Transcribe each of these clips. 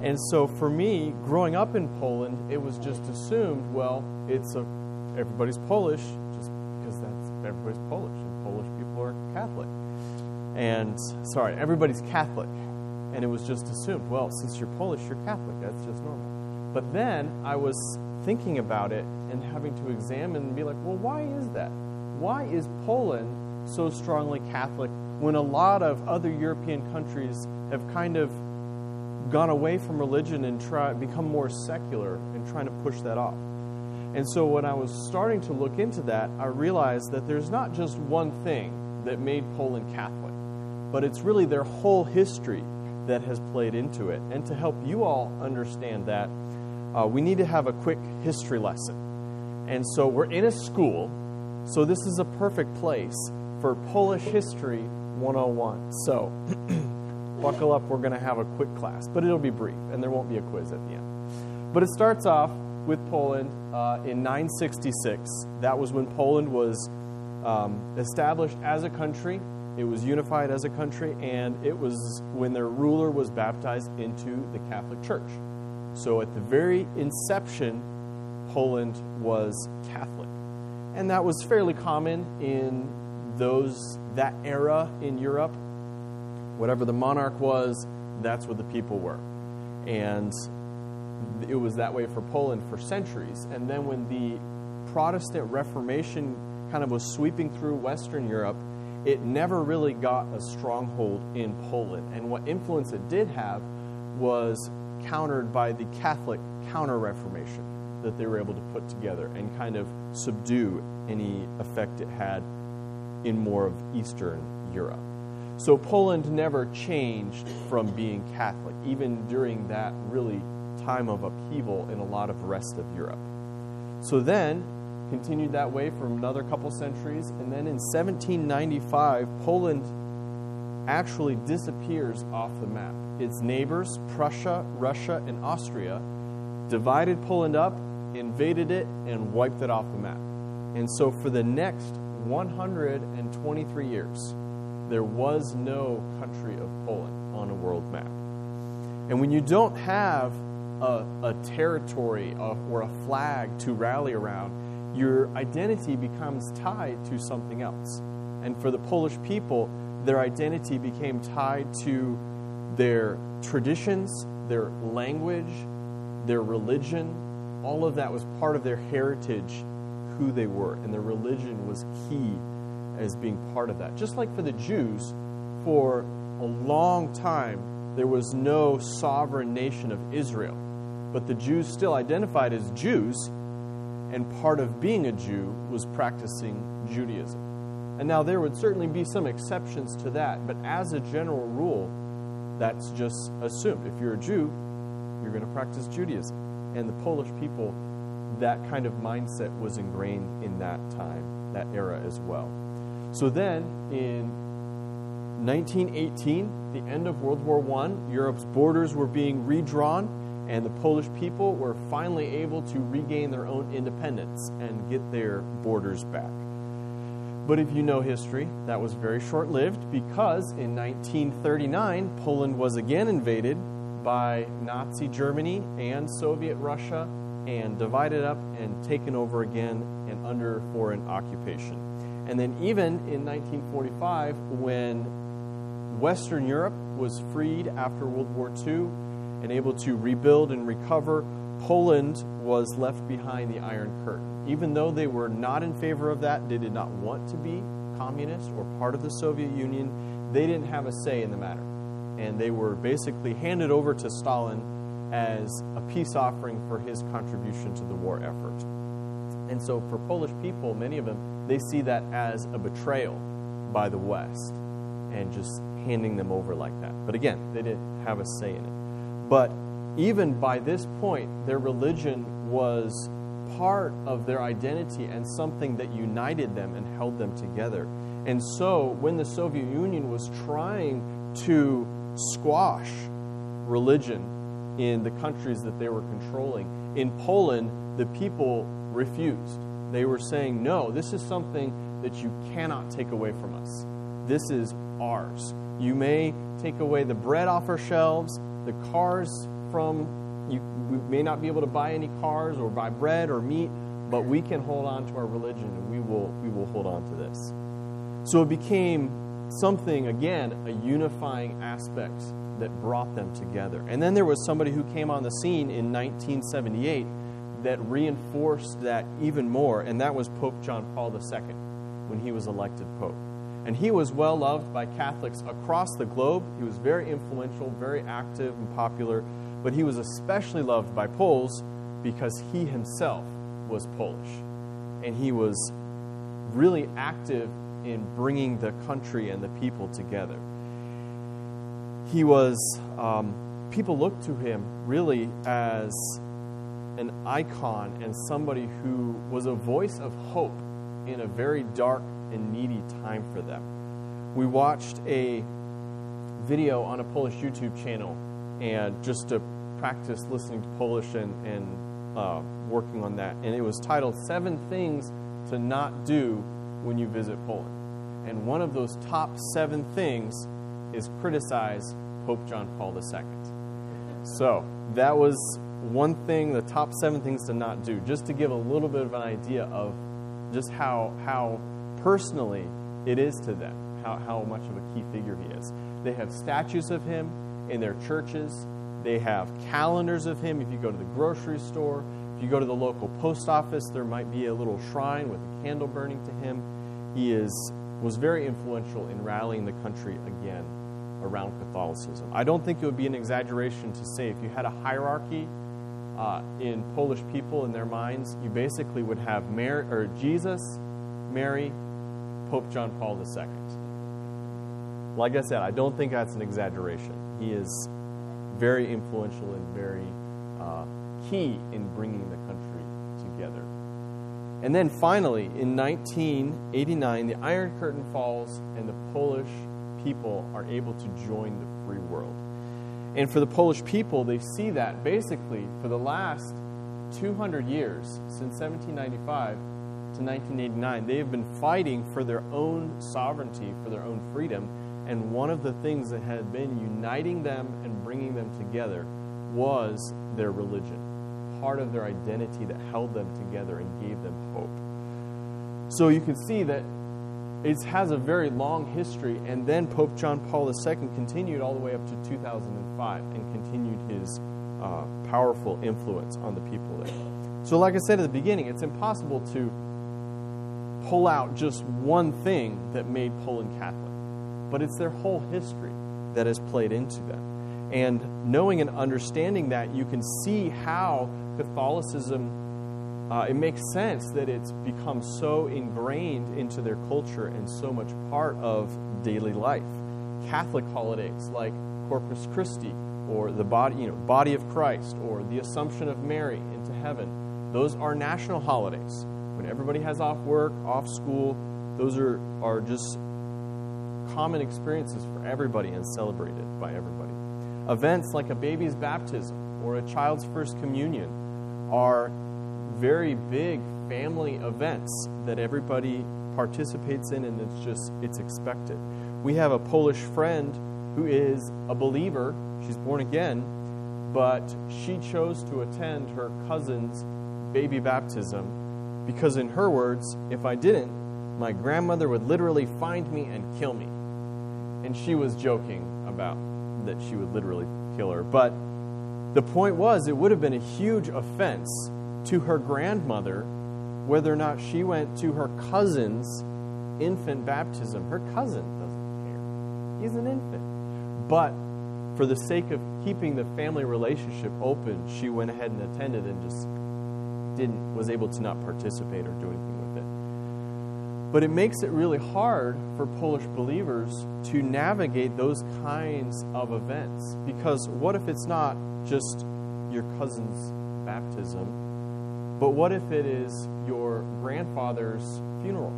And so for me, growing up in Poland, it was just assumed, well, everybody's Polish just because everybody's Polish, and Polish people are Catholic. And, everybody's Catholic. And it was just assumed, well, since you're Polish, you're Catholic. That's just normal. But then I was thinking about it and having to examine and be like, well, why is that? Why is Poland so strongly Catholic when a lot of other European countries have kind of gone away from religion and become more secular and trying to push that off? And so when I was starting to look into that, I realized that there's not just one thing that made Poland Catholic, but it's really their whole history that has played into it. And to help you all understand that, we need to have a quick history lesson. And so we're in a school, so this is a perfect place for Polish History 101. So buckle up, we're going to have a quick class, but it'll be brief, and there won't be a quiz at the end. But it starts off with Poland in 966. That was when Poland was established as a country. It was unified as a country, and it was when their ruler was baptized into the Catholic Church. So at the very inception, Poland was Catholic. And that was fairly common in that era in Europe. Whatever the monarch was, that's what the people were. And it was that way for Poland for centuries. And then when the Protestant Reformation kind of was sweeping through Western Europe, it never really got a stronghold in Poland. And what influence it did have was countered by the Catholic Counter-Reformation that they were able to put together and kind of subdue any effect it had in more of Eastern Europe. So Poland never changed from being Catholic, even during that really time of upheaval in a lot of the rest of Europe. So then, continued that way for another couple centuries, and then in 1795, Poland actually disappears off the map. Its neighbors, Prussia, Russia, and Austria, divided Poland up, invaded it, and wiped it off the map. And so for the next 123 years, there was no country of Poland on a world map. And when you don't have a territory or a flag to rally around, your identity becomes tied to something else. And for the Polish people, their identity became tied to their traditions, their language, their religion. All of that was part of their heritage, who they were, and their religion was key as being part of that. Just like for the Jews, for a long time, there was no sovereign nation of Israel. But the Jews still identified as Jews, and part of being a Jew was practicing Judaism. And now there would certainly be some exceptions to that, but as a general rule, that's just assumed. If you're a Jew, you're going to practice Judaism. And the Polish people, that kind of mindset was ingrained in that time, that era as well. So then, in 1918, the end of World War I, Europe's borders were being redrawn, and the Polish people were finally able to regain their own independence and get their borders back. But if you know history, that was very short-lived, because in 1939, Poland was again invaded by Nazi Germany and Soviet Russia and divided up and taken over again and under foreign occupation. And then even in 1945, when Western Europe was freed after World War II and able to rebuild and recover, Poland was left behind the Iron Curtain. Even though they were not in favor of that, they did not want to be communist or part of the Soviet Union, they didn't have a say in the matter. And they were basically handed over to Stalin as a peace offering for his contribution to the war effort. And so for Polish people, many of them, they see that as a betrayal by the West and just handing them over like that. But again, they didn't have a say in it. But even by this point, their religion was part of their identity and something that united them and held them together. And so when the Soviet Union was trying to squash religion in the countries that they were controlling, in Poland, the people refused. They were saying, no, this is something that you cannot take away from us. This is ours. You may take away the bread off our shelves, the cars we may not be able to buy any cars or buy bread or meat, but we can hold on to our religion, and we will hold on to this. So it became something, again, a unifying aspect that brought them together. And then there was somebody who came on the scene in 1978 that reinforced that even more, and that was Pope John Paul II when he was elected Pope. And he was well loved by Catholics across the globe. He was very influential, very active and popular, but he was especially loved by Poles because he himself was Polish. And he was really active in bringing the country and the people together. He was, people looked to him really as an icon and somebody who was a voice of hope in a very dark and needy time for them. We watched a video on a Polish YouTube channel, and just to practice listening to Polish and working on that, and it was titled 7 Things to Not Do When You Visit Poland. And one of those top 7 things is criticize Pope John Paul II. So that was one thing, the top 7 things to not do, just to give a little bit of an idea of just how personally it is to them, how much of a key figure he is. They have statues of him in their churches. They have calendars of him. If you go to the grocery store, if you go to the local post office, there might be a little shrine with a candle burning to him. He was very influential in rallying the country again around Catholicism. I don't think it would be an exaggeration to say if you had a hierarchy in Polish people in their minds, you basically would have Jesus, Mary, Pope John Paul II. Like I said, I don't think that's an exaggeration. He is very influential and very key in bringing the country together. And then finally, in 1989, the Iron Curtain falls and the Polish people are able to join the free world. And for the Polish people, they see that basically for the last 200 years, since 1795 to 1989, they have been fighting for their own sovereignty, for their own freedom. And one of the things that had been uniting them and bringing them together was their religion, part of their identity that held them together and gave them hope. So you can see that it has a very long history, and then Pope John Paul II continued all the way up to 2005 and continued his powerful influence on the people there. So like I said at the beginning, it's impossible to pull out just one thing that made Poland Catholic, but it's their whole history that has played into them. And knowing and understanding that, you can see how Catholicism, it makes sense that it's become so ingrained into their culture and so much part of daily life. Catholic holidays like Corpus Christi, or the body of Christ, or the Assumption of Mary into heaven, those are national holidays. When everybody has off work, off school, those are just common experiences for everybody and celebrated by everybody. Events like a baby's baptism or a child's first communion are very big family events that everybody participates in, and it's expected. We have a Polish friend who is a believer. She's born again, but she chose to attend her cousin's baby baptism because, in her words, if I didn't, my grandmother would literally find me and kill me. And she was joking about that she would literally kill her. But the point was, it would have been a huge offense to her grandmother whether or not she went to her cousin's infant baptism. Her cousin doesn't care. He's an infant. But for the sake of keeping the family relationship open, she went ahead and attended and just was able to not participate or do anything with it. But it makes it really hard for Polish believers to navigate those kinds of events, because what if it's not just your cousin's baptism, but what if it is your grandfather's funeral?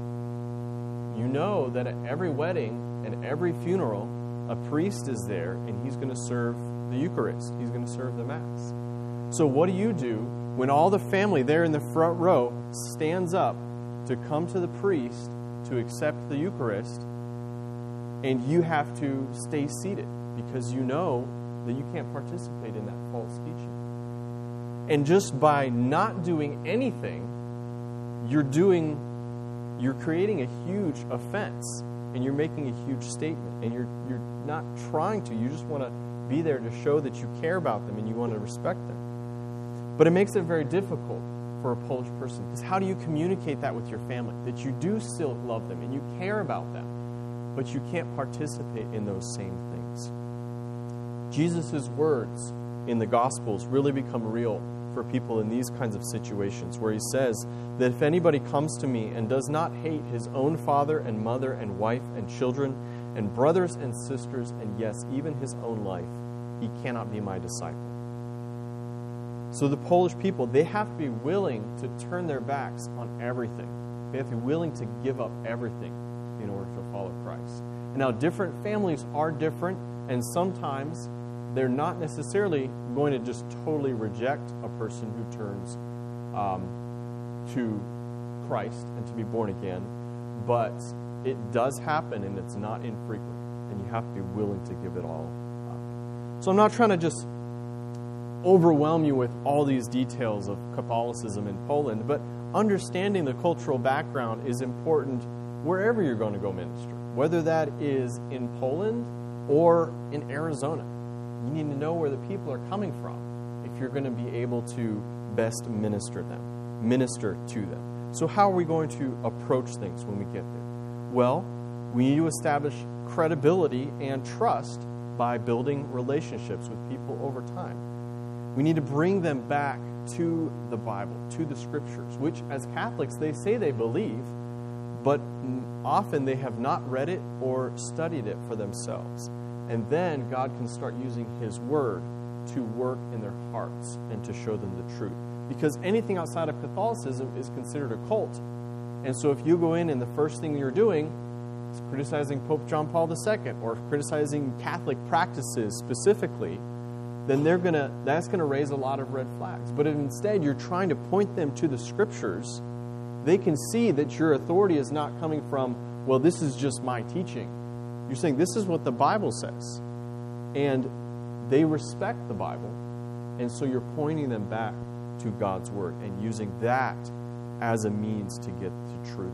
You know that at every wedding and every funeral, a priest is there and he's going to serve the Eucharist. He's going to serve the Mass. So what do you do when all the family there in the front row stands up to come to the priest to accept the Eucharist, and you have to stay seated because you know then you can't participate in that false teaching. And just by not doing anything, you're creating a huge offense, and you're making a huge statement, and you're not trying to. You just want to be there to show that you care about them and you want to respect them. But it makes it very difficult for a Polish person, because how do you communicate that with your family? That you do still love them and you care about them, but you can't participate in those same things. Jesus' words in the Gospels really become real for people in these kinds of situations, where he says that if anybody comes to me and does not hate his own father and mother and wife and children and brothers and sisters, and yes, even his own life, he cannot be my disciple. So the Polish people, they have to be willing to turn their backs on everything. They have to be willing to give up everything in order to follow Christ. And now different families are different, and sometimes they're not necessarily going to just totally reject a person who turns to Christ and to be born again. But it does happen, and it's not infrequent, and you have to be willing to give it all up. So I'm not trying to just overwhelm you with all these details of Catholicism in Poland, but understanding the cultural background is important wherever you're going to go minister, whether that is in Poland or in Arizona. You need to know where the people are coming from if you're going to be able to best minister to them. So how are we going to approach things when we get there? Well, we need to establish credibility and trust by building relationships with people over time. We need to bring them back to the Bible, to the Scriptures, which as Catholics they say they believe, but often they have not read it or studied it for themselves. And then God can start using His Word to work in their hearts and to show them the truth. Because anything outside of Catholicism is considered a cult. And so if you go in and the first thing you're doing is criticizing Pope John Paul II or criticizing Catholic practices specifically, then that's going to raise a lot of red flags. But if instead you're trying to point them to the Scriptures, they can see that your authority is not coming from, well, this is just my teaching. You're saying this is what the Bible says. And they respect the Bible, and so you're pointing them back to God's Word and using that as a means to get to truth,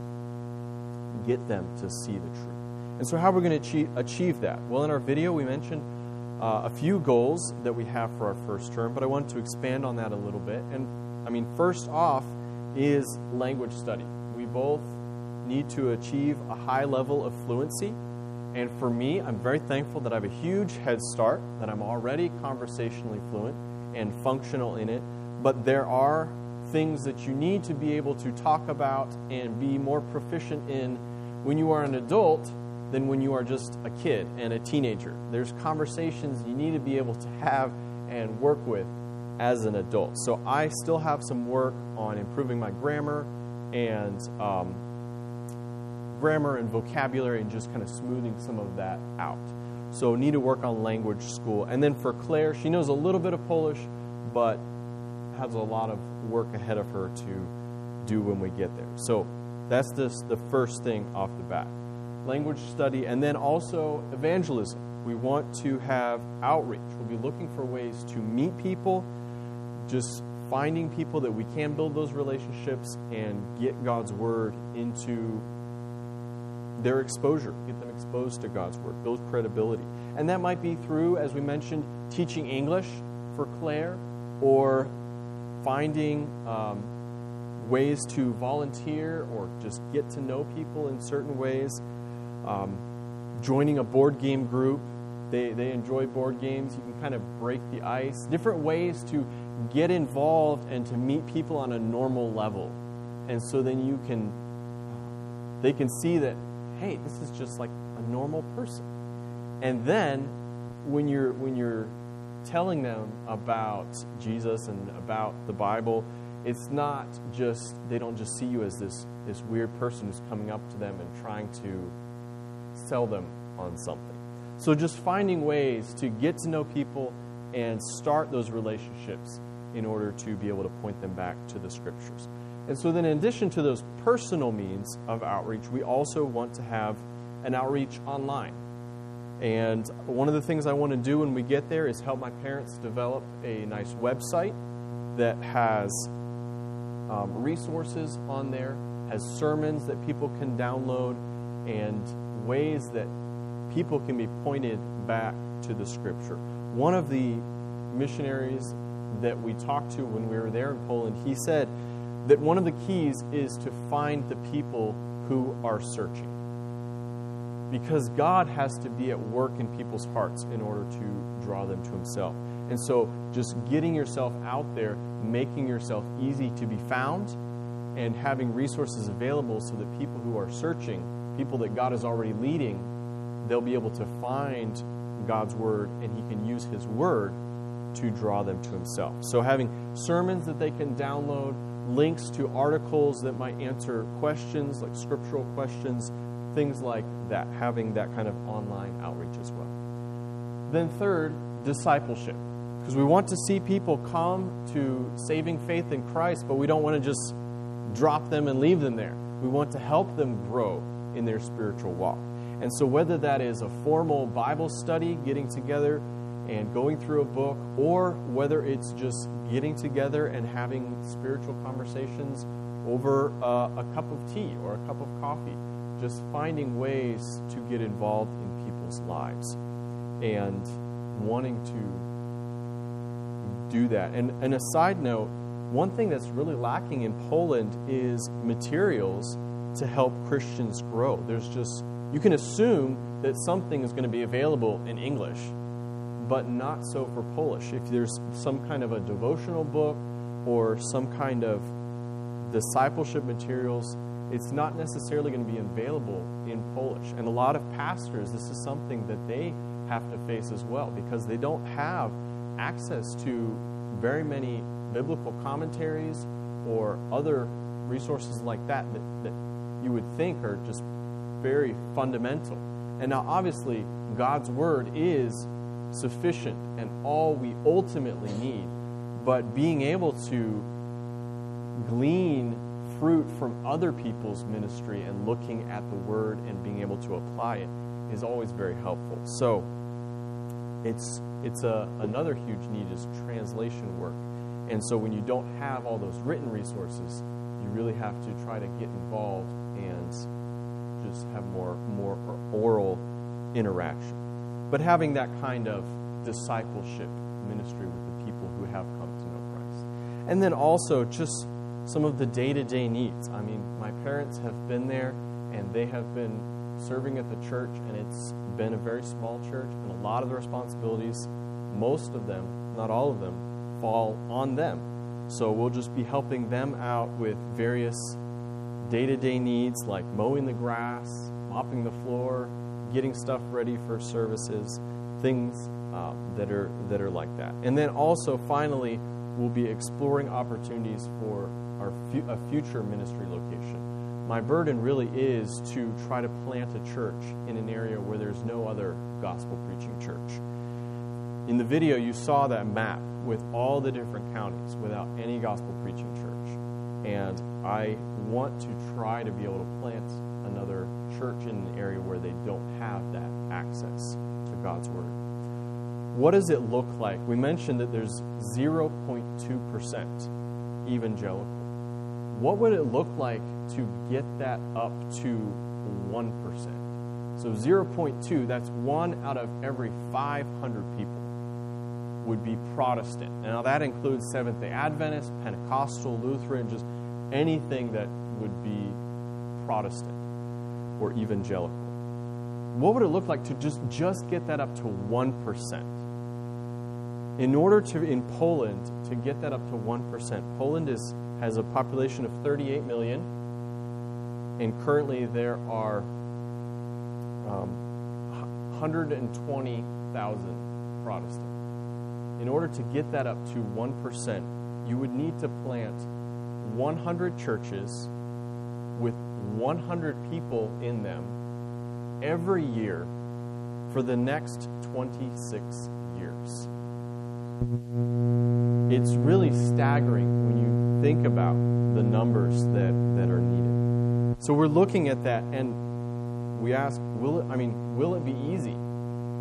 get them to see the truth. And so how are we going to achieve that? Well, in our video we mentioned a few goals that we have for our first term, but I wanted to expand on that a little bit. And first off is language study. We both need to achieve a high level of fluency. And for me, I'm very thankful that I have a huge head start, that I'm already conversationally fluent and functional in it. But there are things that you need to be able to talk about and be more proficient in when you are an adult than when you are just a kid and a teenager. There's conversations you need to be able to have and work with as an adult. So I still have some work on improving my grammar and vocabulary and just kind of smoothing some of that out. So need to work on language school. And then for Claire, she knows a little bit of Polish, but has a lot of work ahead of her to do when we get there. So that's just the first thing off the bat. Language study, and then also evangelism. We want to have outreach. We'll be looking for ways to meet people, just finding people that we can build those relationships and get God's Word into their exposure, get them exposed to God's Word, build credibility. And that might be through, as we mentioned, teaching English for Claire, or finding ways to volunteer or just get to know people in certain ways. Joining a board game group. They enjoy board games. You can kind of break the ice. Different ways to get involved and to meet people on a normal level. And so then they can see that, hey, this is just like a normal person. And then when you're telling them about Jesus and about the Bible, it's not just, they don't just see you as this weird person who's coming up to them and trying to sell them on something. So just finding ways to get to know people and start those relationships in order to be able to point them back to the Scriptures. And so then in addition to those personal means of outreach, we also want to have an outreach online. And one of the things I want to do when we get there is help my parents develop a nice website that has resources on there, has sermons that people can download, and ways that people can be pointed back to the Scripture. One of the missionaries that we talked to when we were there in Poland, he said that one of the keys is to find the people who are searching. Because God has to be at work in people's hearts in order to draw them to Himself. And so just getting yourself out there, making yourself easy to be found, and having resources available so that people who are searching, people that God is already leading, they'll be able to find God's Word, and He can use His Word to draw them to Himself. So having sermons that they can download, links to articles that might answer questions, like scriptural questions, things like that, having that kind of online outreach as well. Then third, discipleship. Because we want to see people come to saving faith in Christ, but we don't want to just drop them and leave them there. We want to help them grow in their spiritual walk. And so whether that is a formal Bible study, getting together and going through a book, or whether it's just getting together and having spiritual conversations over a cup of tea or a cup of coffee, just finding ways to get involved in people's lives and wanting to do that. And a side note, one thing that's really lacking in Poland is materials to help Christians grow. You can assume that something is going to be available in English, but not so for Polish. If there's some kind of a devotional book or some kind of discipleship materials, it's not necessarily going to be available in Polish. And a lot of pastors, this is something that they have to face as well, because they don't have access to very many biblical commentaries or other resources like that you would think are just very fundamental. And now obviously God's Word is sufficient and all we ultimately need, but being able to glean fruit from other people's ministry and looking at the Word and being able to apply it is always very helpful. So it's another huge need is translation work. And so when you don't have all those written resources, you really have to try to get involved and just have more oral interaction. But having that kind of discipleship ministry with the people who have come to know Christ. And then also just some of the day-to-day needs. I mean, my parents have been there, and they have been serving at the church, and it's been a very small church, and a lot of the responsibilities, most of them, not all of them, fall on them. So we'll just be helping them out with various day-to-day needs like mowing the grass, mopping the floor, getting stuff ready for services, things that are like that. And then also, finally, we'll be exploring opportunities for a future ministry location. My burden really is to try to plant a church in an area where there's no other gospel preaching church. In the video, you saw that map with all the different counties without any gospel preaching church. And I want to try to be able to plant another church in an area where they don't have that access to God's Word. What does it look like? We mentioned that there's 0.2% evangelical. What would it look like to get that up to 1%? So 0.2, that's 1 out of every 500 people would be Protestant. Now that includes Seventh-day Adventist, Pentecostal, Lutheran, just anything that would be Protestant or evangelical. What would it look like to just get that up to 1%? In order to, in Poland, to get that up to 1%, Poland has a population of 38 million, and currently there are 120,000 Protestant. In order to get that up to 1%, you would need to plant 100 churches with 100 people in them every year for the next 26 years. It's really staggering when you think about the numbers that are needed. So we're looking at that, and we ask, will it be easy?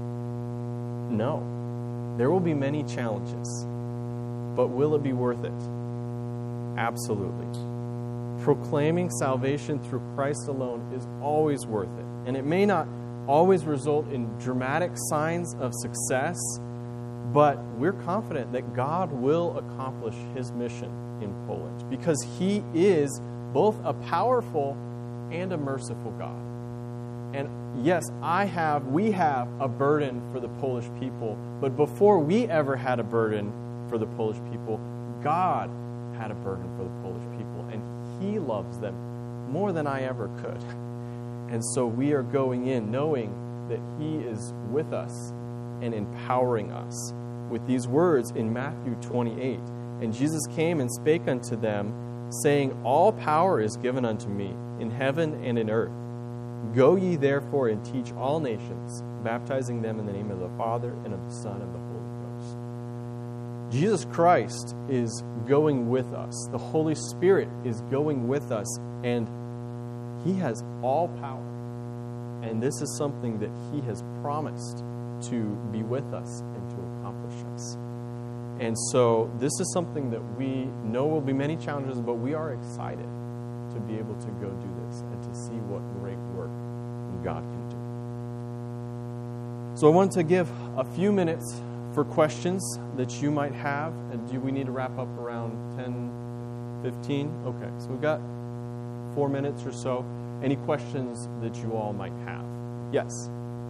No. There will be many challenges. But will it be worth it? Absolutely. Proclaiming salvation through Christ alone is always worth it. And it may not always result in dramatic signs of success, but we're confident that God will accomplish his mission in Poland because he is both a powerful and a merciful God. And yes, we have a burden for the Polish people, but before we ever had a burden for the Polish people, God had a burden for the Polish people, and he loves them more than I ever could. And so we are going in knowing that he is with us and empowering us. With these words in Matthew 28, and Jesus came and spake unto them, saying, All power is given unto me in heaven and in earth. Go ye therefore and teach all nations, baptizing them in the name of the Father and of the Son and of the Holy Ghost. Jesus Christ is going with us. The Holy Spirit is going with us, and he has all power. And this is something that he has promised to be with us and to accomplish us. And so this is something that we know will be many challenges, but we are excited to be able to go do this and to see what great work God can do. So I want to give a few minutes for questions that you might have. And do we need to wrap up around 10:15? Okay, so we've got 4 minutes or so. Any questions that you all might have? Yes.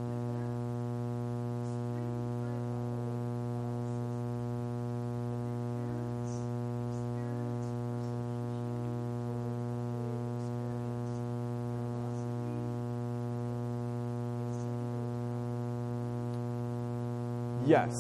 Yes.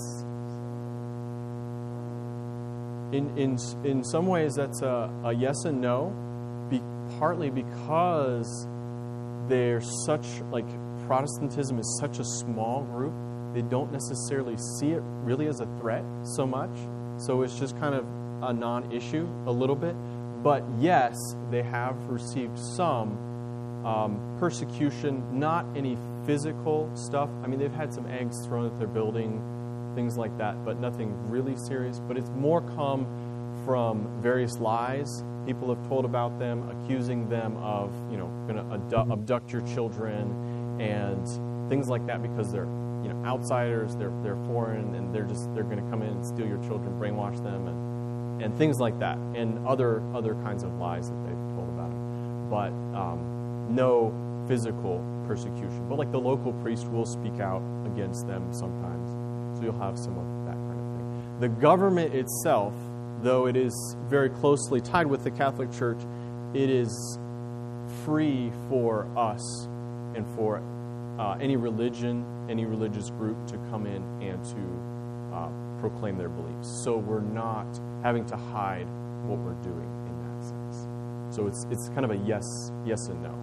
In some ways, that's a yes and no, partly because they're such, Protestantism is such a small group, they don't necessarily see it really as a threat so much. So it's just kind of a non-issue a little bit. But yes, they have received some persecution, not any physical stuff. I mean, they've had some eggs thrown at their building, things like that, but nothing really serious. But it's more come from various lies people have told about them, accusing them of, going to abduct your children and things like that because they're, outsiders, they're foreign, and they're going to come in and steal your children, brainwash them, and things like that, and other kinds of lies that they've told about them. But no physical persecution. But the local priest will speak out against them sometimes. So you'll have some of that kind of thing. The government itself, though it is very closely tied with the Catholic Church, it is free for us and for any religion, any religious group to come in and to proclaim their beliefs. So we're not having to hide what we're doing in that sense. So it's kind of a yes and no.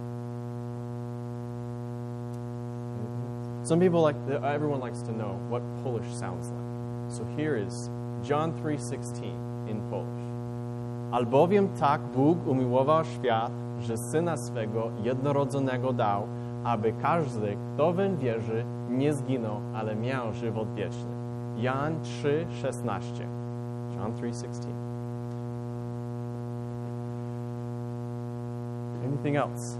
Some people everyone likes to know what Polish sounds like. So here is John 3:16 in Polish. Albowiem tak Bóg umiłował świat, że Syna swego jednorodzonego dał, aby każdy, kto weń wierzy, nie zginął, ale miał żywot wieczny. Jan 3:16. John 3:16. Anything else?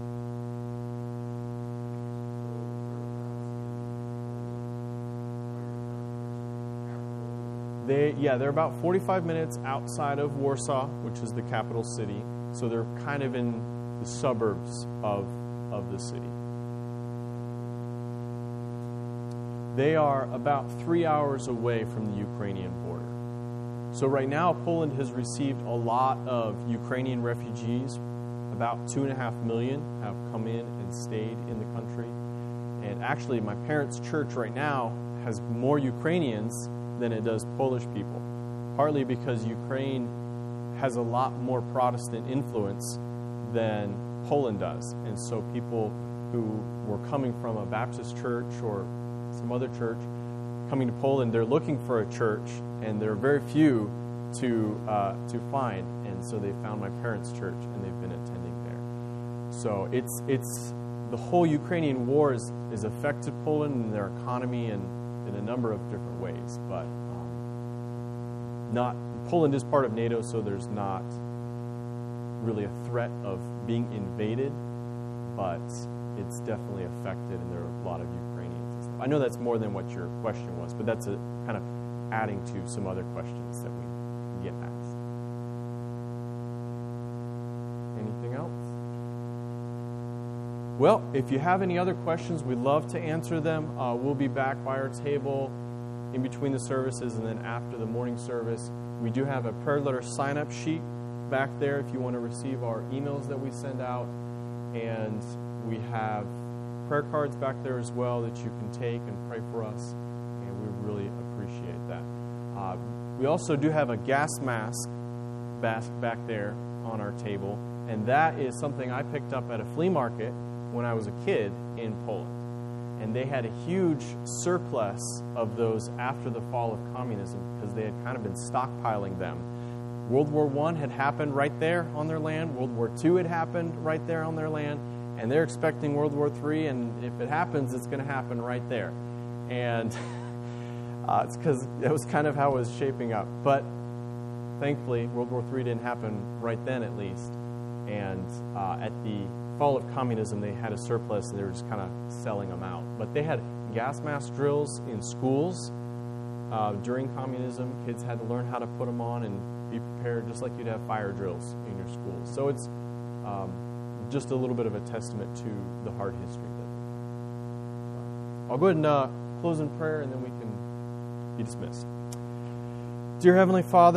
They're about 45 minutes outside of Warsaw, which is the capital city. So they're kind of in the suburbs of the city. They are about 3 hours away from the Ukrainian border. So right now, Poland has received a lot of Ukrainian refugees. About 2.5 million have come in and stayed in the country. And actually, my parents' church right now has more Ukrainians than it does Polish people, partly because Ukraine has a lot more Protestant influence than Poland does. And so people who were coming from a Baptist church or some other church coming to Poland, they're looking for a church, and there are very few to find. And so they found my parents' church, and they've been attending there. So it's the whole Ukrainian war is affected Poland and their economy, and in a number of different ways, but Poland is part of NATO, so there's not really a threat of being invaded, but it's definitely affected, and there are a lot of Ukrainians and stuff. I know that's more than what your question was, but that's a kind of adding to some other questions that we get asked. Anything else? Well, if you have any other questions, we'd love to answer them. We'll be back by our table in between the services and then after the morning service. We do have a prayer letter sign-up sheet back there if you want to receive our emails that we send out. And we have prayer cards back there as well that you can take and pray for us. And we really appreciate that. We also do have a gas mask back there on our table. And that is something I picked up at a flea market when I was a kid in Poland. And they had a huge surplus of those after the fall of communism because they had kind of been stockpiling them. World War I had happened right there on their land. World War II had happened right there on their land. And they're expecting World War III, and if it happens, it's going to happen right there. And it's because it was kind of how it was shaping up. But thankfully, World War III didn't happen right then, at least. And at the fall of communism, they had a surplus, and they were just kind of selling them out. But they had gas mask drills in schools during communism. Kids had to learn how to put them on and be prepared, just like you'd have fire drills in your schools. So it's just a little bit of a testament to the hard history. I'll go ahead and close in prayer, and then we can be dismissed. Dear Heavenly Father,